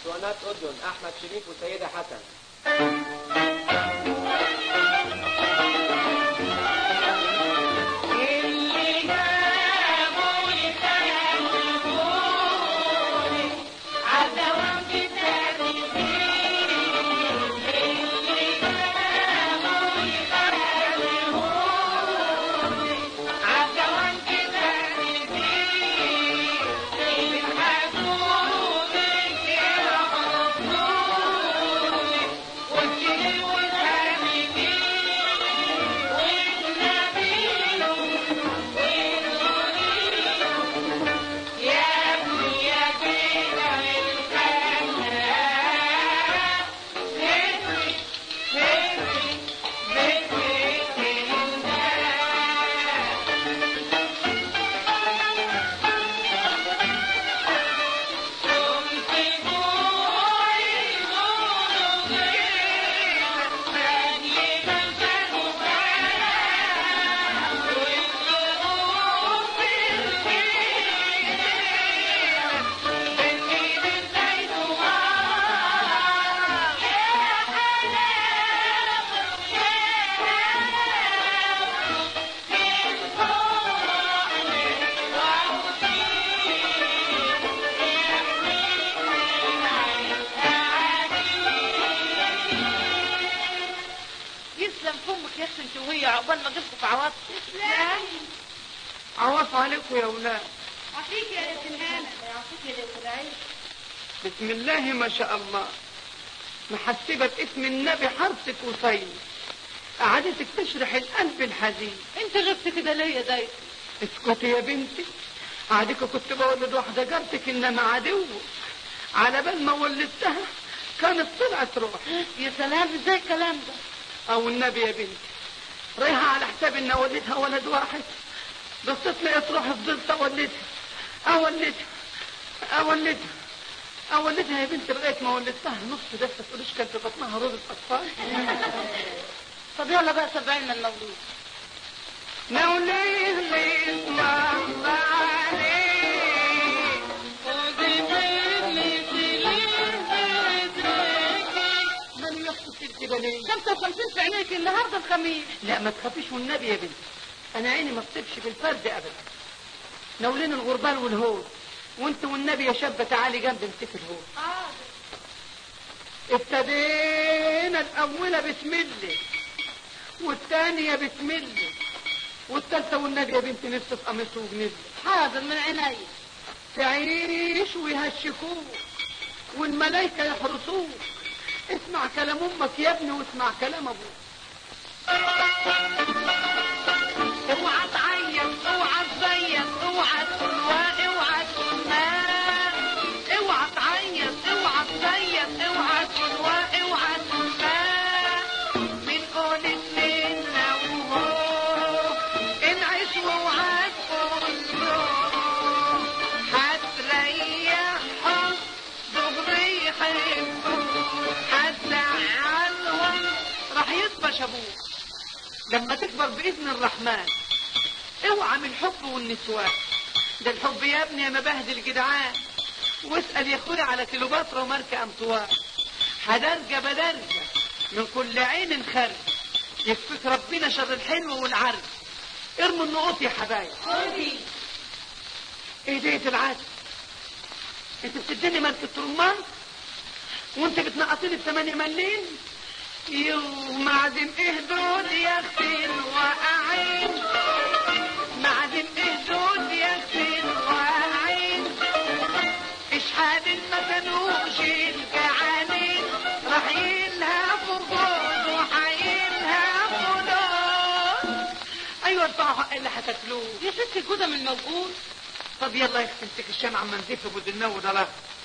اسطوانات أردن أحمد شريف وسيدة حسن. عقبال ما جبتوا في عواطف. عواطف عليكم يا ولاد. عافيك يا سنهانة. عافيك يا ليلة العيش. بسم الله ما شاء الله. محسبة باسم النبي حرصك وصين. قعدتك تشرح القلب الحزين. انت غبت كده ليه يا دايما؟ اسكتي يا بنتي. عادك كنت بولد واحدة جارتك انما عدو. على بال ما ولدتها كانت طلعت روح. يا سلام ازاي الكلام ده؟ او النبي يا بنتي رايحة على حساب ان اولدها ولد واحد. بصيت لقيت روحي فضلت اولدها يا بنتي لغايه ما ولدتها نص بس تقوليش كان في بطنها روضة اطفال. طب يلا بقى سبعين من موليه ليه ما عليه خذي مني من يخطي كده ليه؟ 55 في عينيك النهارده الخميس. لا ما تخافيش والنبي يا بنتي انا عيني ما بتبش بالفرد ابدا. ناولين الغربال والهول وانت والنبي يا شابه تعالي جنب امسك الهول. ابتدينا الاولى بسم الله والثانيه بسم الله والثالثه والنبي يا بنتي نفسي في قميص وجنزل. حاضر من عيني. تعيش ويهشكوك والملايكه يحرسوك. اسمع كلام امك يا ابني واسمع كلام ابوك. اوعى تعيط اوعى تزيط اوعى تقول اوعى تقول ما اوعى تعيط اوعى تزيط اوعى تقول اوعى تقول ما بنقول لنا وهو انعيش واوعى تقول هتريحهم دغري يحبوك هتزعلهم راح يطفش ابوك. لما تكبر بإذن الرحمن اوعى من الحب والنسوان. ده الحب يا ابني يا مبهدل جدعان. واسأل يا اخويا على كيلوباترا وماركة امطوار. هدرجة بدرجة من كل عين خرج. يكفيك ربنا شر الحلو والعرج. ارموا النقوط يا حبايب. خدي ايه ديت العسل؟ انت بتديني ماركة رمان وانت بتنقصيني ب8 مليم. معدم ايه دول يا اختي الواقعين معدم ايه دول يا اختي الواقعين اشحال ما كانوش الجعانين راح يلهفوا جوز وحيلهفوا لون. ايوه ارفعوا حق اللي هتاكلوه يا ستي الجودة من موجود. طب يلا يا اختي امسك الشمع اما نزيف ابو دنو ده.